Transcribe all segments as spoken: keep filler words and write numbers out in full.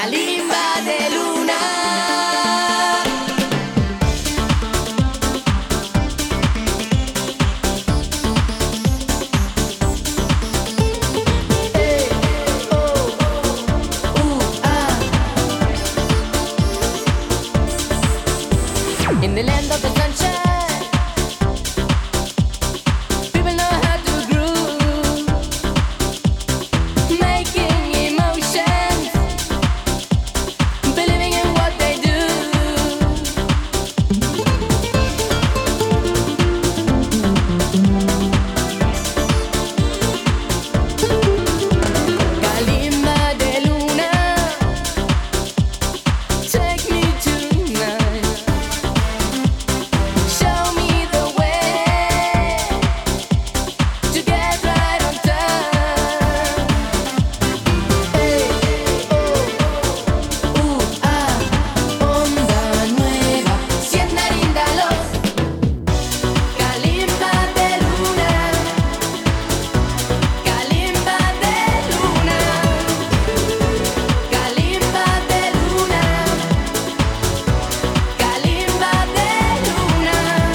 Kalimba de luna. In the land of the sunshine, people know how to groove, making emotions, believing in what they do. Kalimba de luna, take me tonight. Show me the way to get right on time. Hey, oh, uh, ah, onda nueva, sienta linda los Kalimba de luna, Kalimba de luna, Kalimba de luna, Kalimba de luna.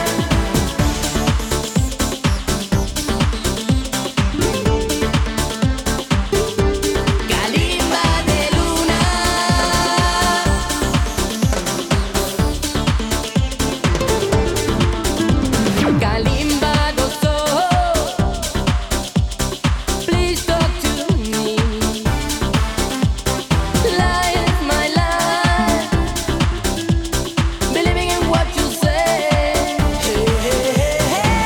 Kalimba de luna. Kalimba gozo, please talk to me. Life is my life, believing in what you say. Hey, hey, hey,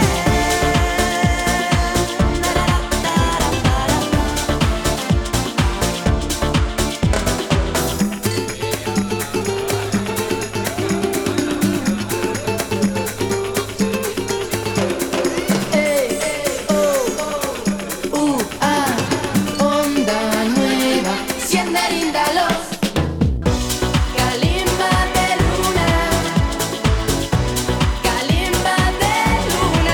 hey, oh, uh, ah, onda nueva, sienta linda los Kalimba de luna, Kalimba de luna,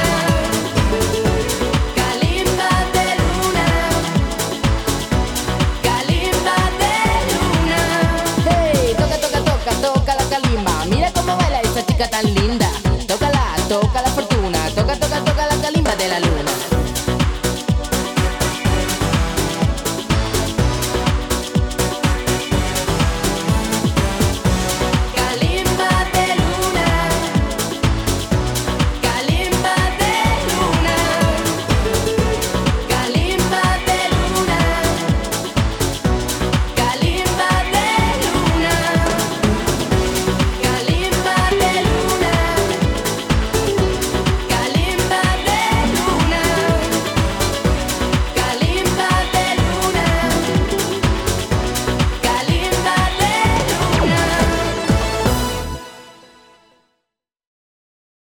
Kalimba de luna, Kalimba de luna. Hey, toca, toca, toca, toca la kalimba. Mira cómo baila esa chica tan